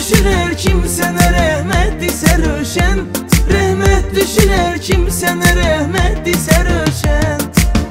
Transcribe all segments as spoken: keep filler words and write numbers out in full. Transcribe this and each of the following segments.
düşürər kimsənə rəhmət desə röşən. Rəhmət düşürər kimsənə rəhmət desə röşən.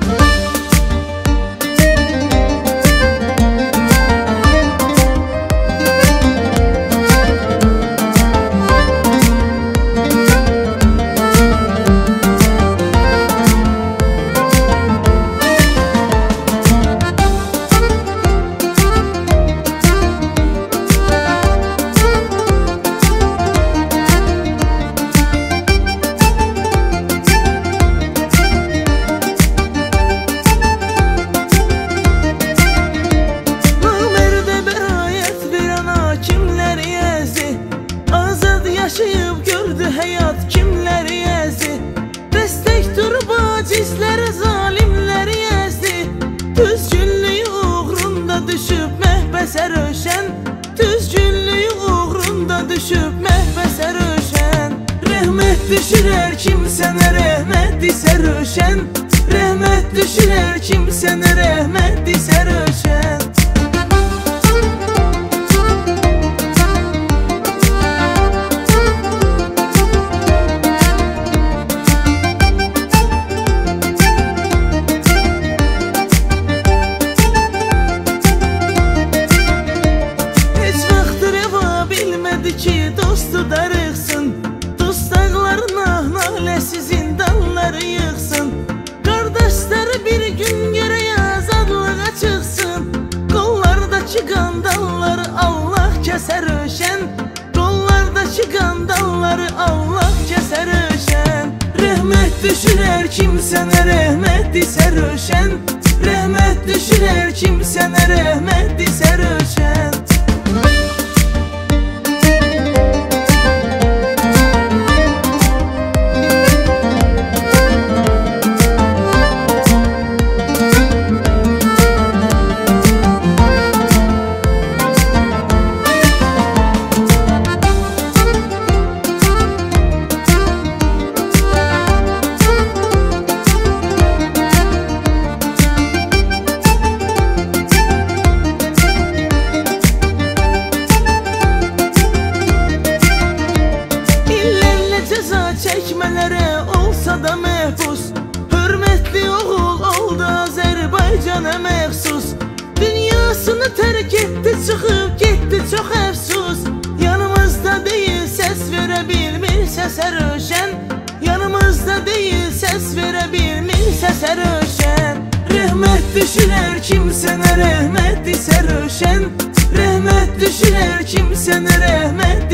Yaşayıb gördü həyat kimləri əzdi. Dəstək durub acizləri, zalimləri əzdi. Düzgünlüyü uğrunda düşüb məhbəsə röşən. Düzgünlüyü uğrunda düşüb məhbəsə röşən. Rəhmət düşürər kimsənə rəhmət desə röşən. Rəhmət düşürər kimsənə rəhmət desə röşən. Ki dostu darıqsın, dostaqlarına naləsi zindanları yıxsın. Qardaşları bir gün gərək azadlığa çıxsın. Qollardakı qandalları Allah kəsə röşən. Qollardakı qandalları Allah kəsə röşən. Rəhmət düşürər kimsənə rəhmət desə röşən. Rəhmət düşürər kimsənə rəhmət desə röşən. Çəkmələrə olsa da məhbus, hörmətli oğul oldu Azərbaycana məxsus. Dünyasını tərk etdi, çıxıb getdi çox əfsus. Yanımızda deyil, səs verə bilmir səsə röşən. Yanımızda deyil, səs verə bilmir səsə röşən. Rəhmət düşürər kimsənə rəhmət desə röşən. Rəhmət düşürər kimsənə rəhmət